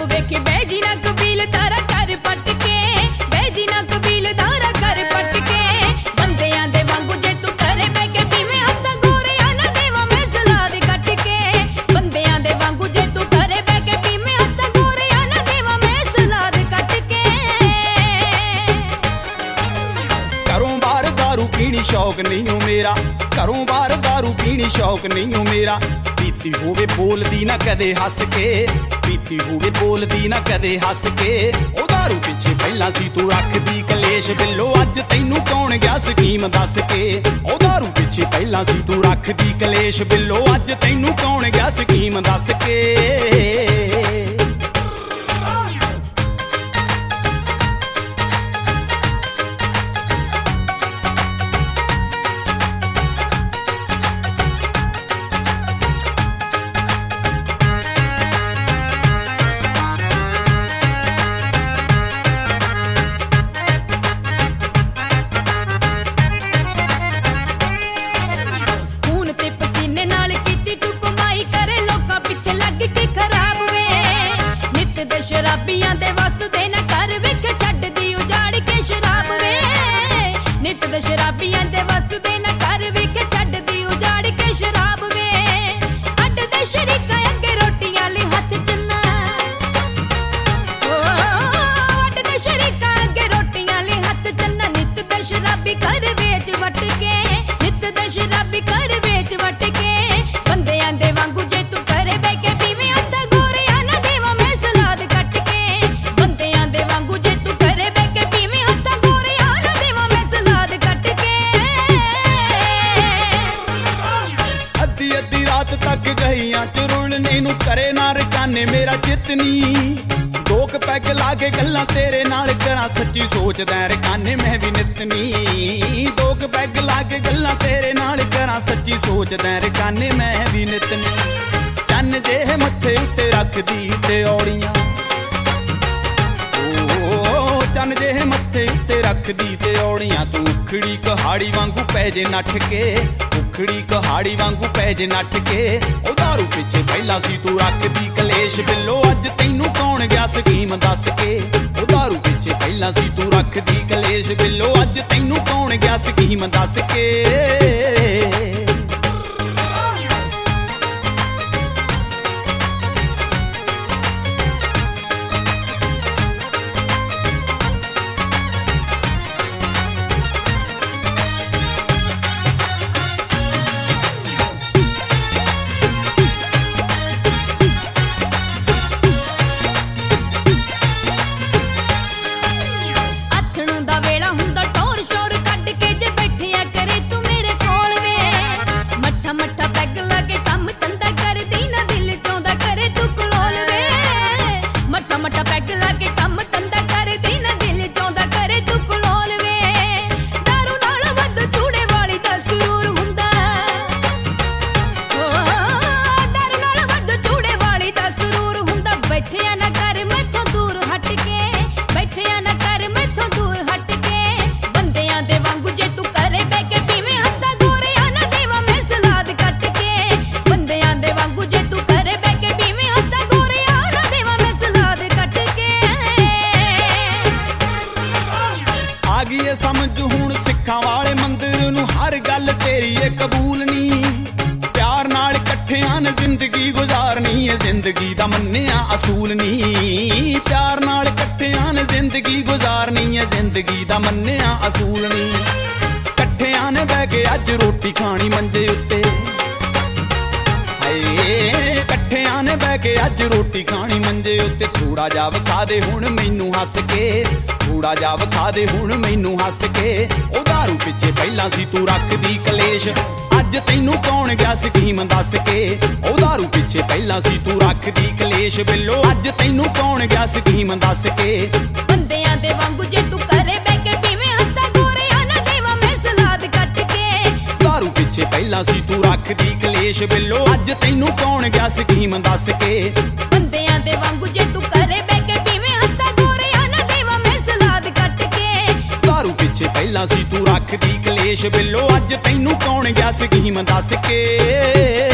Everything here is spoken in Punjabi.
ਵੇਖੀ ਬੈਜੀ ਨਾ ਕਬੀਲਦਾਰਾ ਕਰ ਪੱਟ ਕੇ, ਬੈਜੀ ਨਾ ਕਬੀਲਦਾਰਾ ਕਰ ਪੱਟ ਕੇ। ਬੰਦਿਆਂ ਦੇ ਵਾਂਗੂ ਜੇ ਤੂੰ ਘਰੇ ਬਹਿ ਕੇ ਪੀਵੇਂ ਹੱਥਾਂ ਗੋਰਿਆਂ ਨਾ ਦੇਵਾਂ ਮੈਂ ਸਲਾਦ ਕੱਟ ਕੇ। ਬੰਦਿਆਂ ਦੇ ਵਾਂਗੂ ਜੇ ਤੂੰ ਘਰੇ ਬਹਿ ਕੇ ਪੀਵੇਂ ਹੱਥਾਂ ਗੋਰਿਆਂ ਨਾ ਦੇਵਾਂ ਮੈਂ ਸਲਾਦ ਕੱਟ ਕੇ। ਘਰੋਂ ਬਾਹਰ ਦਾਰੂ ਪੀਣੀ ਸ਼ੌਕ ਨਹੀਂ ਓ ਮੇਰਾ, ਘਰੋਂ ਬਾਹਰ ਦਾਰੂ ਪੀਣੀ ਸ਼ੌਕ ਨਹੀਂ ਓ ਮੇਰਾ। ਪੀਤੀ ਹੋਵੇ ਬੋਲਦੀ ਨਾ ਕਦੇ ਹੱਸ ਕੇ, ਪੀਤੀ ਹੋਵੇ ਬੋਲਦੀ ਨਾ ਕਦੇ ਹੱਸ ਕੇ। ਉਹ ਦਾਰੂ ਪਿੱਛੇ ਪਹਿਲਾਂ ਸੀ ਤੂੰ ਰੱਖਦੀ ਕਲੇਸ਼ ਬਿੱਲੋ, ਅੱਜ ਤੈਨੂੰ ਕੌਣ ਗਿਆ ਸਕੀਮ ਦੱਸ ਕੇ। ਉਹ ਦਾਰੂ ਪਿੱਛੇ ਪਹਿਲਾਂ ਸੀ ਤੂੰ ਰੱਖਦੀ ਕਲੇਸ਼ ਬਿੱਲੋ, ਅੱਜ ਤੈਨੂੰ ਕੌਣ ਗਿਆ ਸਕੀਮ ਦੱਸ ਕੇ। ਸ਼ਰਾਬੀਆਂ ਦੇ ਵਸਦੇ ਨਾ ਕਰ ਵੇਖ ਛੱਡਦੀ ਉਜਾੜ ਕੇ ਸ਼ਰਾਬ ਵੇ। ਨਿੱਤ ਦੇ ਸ਼ਰਾਬੀਆਂ ਦੇ ਵਸਦੇ ਨਾ ਕਰ ਵੇਖ ਛੱਡਦੀ ਉਜਾੜ ਕੇ ਸ਼ਰਾਬ ਵੇ। ਅੱਡ ਦੇ ਸ਼ਰੀਕਾਂ ਅੱਗੇ ਰੋਟੀਆਂ ਲਈ ਹੱਥ ਚੰਨਾ, ਅੱਡ ਦੇ ਸ਼ਰੀਕਾਂ ਅੱਗੇ ਰੋਟੀਆਂ ਲਈ ਹੱਥ ਚੰਨਾ। ਨਿੱਤ ਦੇ ਸ਼ਰਾਬੀ ਘਰ ਵੇਚ ਵਟ ਕੇ, ਨਿੱਤ ਦੇ ਸ਼ਰਾਬੀ ਘਰ ਵੇਚ ਵਟ ਕੇ। ਬੰਦਿਆਂ ਦੇ ਵਾਂਗੂ ਜੇ ਤੂੰ ਘਰੇ ਬਹਿ ਕੇ ਪੀਵੇਂ ਹੱਥਾਂ ਗੋਰਿਆਂ ਨਾ ਦੇਵਾਂ ਮੈਂ ਸਲਾਦ ਕੱਟ ਕੇ। ਬੰਦਿਆਂ ਦੇ ਵਾਂਗੂ ਜੇ ਤੂੰ ਘਰੇ ਬਹਿ ਕੇ ਪੀਵੇਂ ਹੱਥਾਂ ਗੋਰਿਆਂ ਨਾ ਦੇਵਾਂ ਮੈਂ ਸਲਾਦ ਕੱਟ ਕੇ। ਅੱਧੀ ਅੱਧੀ ਰਾਤ ਤੱਕ ਗਈਆਂ ਚੁਰਲਣੇ ਨੂੰ ਕਰੇ ਨਾ ਰਕਾਨੇ ਮੇਰਾ ਚਿਤਨੀ। ਦੋ ਕੁ ਪੈਗ ਲਾ ਕੇ ਗੱਲਾਂ ਤੇਰੇ ਨਾਲ ਕਰਾਂ ਸੱਚੀ ਸੋਚਦਾ ਰਕਾਨੇ ਮੈਂ ਵੀ ਨਿਤਨੀ। ਦੋ ਕੁ ਪੈਗ ਲਾ ਕੇ ਗੱਲਾਂ ਤੇਰੇ ਨਾਲ ਕਰਾਂ ਸੱਚੀ ਸੋਚਦਾ ਰਕਾਨੇ ਮੈਂ ਵੀ ਨਿਤਨੀ। ਚੰਨ ਜੇ ਮੱਥੇ ਉੱਤੇ ਰੱਖਦੀ ਤੇ ਔੜੀਆਂ, ਚੰਨ ਜੇ ਮੱਥੇ ਉੱਤੇ ਰੱਖਦੀ ਤੇ ਔੜੀਆਂ। ਤੂੰ ਉਖੜੀ ਕਹਾੜੀ ਵਾਂਗੂ ਪੈ ਜੇ ਨੱਠ ਕੇ, ਉਖੜੀ ਕਹਾੜੀ ਵਾਂਗੂ ਪੈ ਜੇ ਨੱਠ ਕੇ। ਉਹ ਦਾਰੂ ਪਿੱਛੇ ਪਹਿਲਾਂ ਸੀ ਤੂੰ ਰੱਖਦੀ ਕਲੇਸ਼ ਬਿੱਲੋ, ਅੱਜ ਤੈਨੂੰ ਕੌਣ ਗਿਆ ਸਕੀਮ ਦੱਸ ਕੇ। ਉਹ ਦਾਰੂ ਪਿੱਛੇ ਪਹਿਲਾਂ ਸੀ ਤੂੰ ਰੱਖਦੀ ਕਲੇਸ਼ ਬਿੱਲੋ, ਅੱਜ ਤੈਨੂੰ ਕੌਣ ਗਿਆ ਸਕੀਮ ਦੱਸ ਕੇ। ਮੱਠਾ ਪੈਗ ਲਾ ਕੇ ਕੰਮ ਧੰਦਾ ਕਰਦੀ ਨਾ ਦਿਲ ਚਾਹੁੰਦਾ ਕਰੇ ਤੂੰ ਕਲੋਲ ਵੇ। ਦਾਰੂ ਨਾਲ ਵੱਧ ਚੂੜੇ ਵਾਲੀ ਦਾ ਸਰੂਰ ਹੁੰਦਾ, ਦਾਰੂ ਨਾਲ ਵੱਧ ਚੂੜੇ ਵਾਲੀ ਦਾ ਸਰੂਰ ਹੁੰਦਾ। ਬੈਠਿਆ ਨਾ ਕਰ ਮੈਥੋਂ ਦੂਰ ਹਟ ਕੇ, ਬੈਠਿਆ ਨਾ ਕਰ ਮੈਥੋਂ ਦੂਰ ਹਟ ਕੇ। ਬੰਦਿਆਂ ਦੇ ਵਾਂਗੂ ਜੇ ਤੂੰ ਘਰੇ ਬਹਿ ਕੇ ਪੀਵੇਂ ਹੱਥਾਂ ਗੋਰਿਆਂ ਨਾ ਦੇਵਾਂ ਮੈਂ ਸਲਾਦ ਕੱਟ ਕੇ। ਬੰਦਿਆਂ ਦੇ ਵਾਂਗੂ ਜੇ ਤੂੰ ਘਰੇ ਬਹਿ ਕੇ ਪੀਵੇਂ ਹੱਥਾਂ ਗੋਰਿਆਂ ਨਾ ਦੇਵਾਂ ਮੈਂ ਸਲਾਦ ਕੱਟ ਕੇ। ਆ ਗਈ ਏ ਸਮਝ ਹੁਣ ਸਿੱਖਾਂ ਵਾਲੇ ਮੰਦਿਰ ਨੂੰ, ਹਰ ਗੱਲ ਤੇਰੀ ਏ ਕਬੂਲ ਨੀ। ਪਿਆਰ ਨਾਲ ਇਕੱਠਿਆਂ ਨੇ ਜ਼ਿੰਦਗੀ ਗੁਜ਼ਾਰਨੀ ਏ, ਜ਼ਿੰਦਗੀ ਦਾ ਮੰਨਿਆ ਅਸੂਲ ਨੀ। ਪਿਆਰ ਨਾਲ ਇਕੱਠਿਆਂ ਨੇ ਜ਼ਿੰਦਗੀ ਗੁਜ਼ਾਰਨੀ ਏ, ਜ਼ਿੰਦਗੀ ਦਾ ਮੰਨਿਆ ਅਸੂਲ ਨੀ। ਇਕੱਠਿਆਂ ਨੇ ਬਹਿ ਕੇ ਅੱਜ ਰੋਟੀ ਖਾਣੀ ਮੰਜੇ ਉੱਤੇ, ਹਾਏ ਇਕੱਠਿਆਂ ਨੇ ਬਹਿ ਕੇ ਅੱਜ ਰੋਟੀ ਖਾਣੀ ਮੰਜੇ ਉੱਤੇ। ਥੋੜਾ ਜਾ ਵਿਖਾ ਦੇ ਹੁਣ ਮੈਨੂੰ ਹੱਸ ਕੇ, ਥੋੜਾ ਜਾ ਵਿਖਾ ਦੇ ਹੁਣ ਮੈਨੂੰ ਹੱਸ ਕੇ। ਉਹ ਦਾਰੂ ਪਿੱਛੇ ਪਹਿਲਾਂ ਸੀ ਤੂੰ ਰੱਖਦੀ ਕਲੇਸ਼, ਅੱਜ ਤੈਨੂੰ ਕੌਣ ਗਿਆ ਸਕੀਮ ਦੱਸ ਕੇ। ਉਹ ਦਾਰੂ ਪਿੱਛੇ ਪਹਿਲਾਂ ਸੀ ਤੂੰ ਰੱਖਦੀ ਕਲੇਸ਼ ਬਿੱਲੋ, ਅੱਜ ਤੈਨੂੰ ਕੌਣ ਗਿਆ ਸਕੀਮ ਦੱਸ ਕੇ। ਬੰਦਿਆਂ ਦੇ ਵਾਂਗੂ ਜੇ ਤੂੰ ਘਰੇ ਬਹਿ ਕੇ ਪੀਵੇਂ ਹੱਥਾਂ ਗੋਰਿਆਂ ਨਾ ਦੇਵਾਂ ਮੈਂ ਸਲਾਦ ਕੱਟ ਕੇ। ਦਾਰੂ ਪਿੱਛੇ ਪਹਿਲਾਂ ਸੀ ਤੂੰ ਰੱਖਦੀ ਕਲੇਸ਼ ਬਿੱਲੋ, ਅੱਜ ਤੈਨੂੰ ਕੌਣ ਗਿਆ ਸਕੀਮ ਦੱਸ ਕੇ। ਬੰਦਿਆਂ ਦੇ ਵਾਂਗੂ ਜੇ ਤੂੰ ਘਰੇ ਬਹਿ ਕੇ ਪੀਵੇਂ ਹੱਥਾਂ ਗੋਰਿਆਂ ਨਾ ਦੇਵਾਂ ਮੈਂ ਸਲਾਦ ਕੱਟ ਕੇ। ਦਾਰੂ ਪਿੱਛੇ ਪਹਿਲਾਂ ਸੀ ਤੂੰ ਰੱਖਦੀ ਕਲੇਸ਼ ਬਿੱਲੋ, ਅੱਜ ਤੈਨੂੰ ਕੌਣ ਗਿਆ ਸਕੀਮ ਦੱਸ ਕੇ।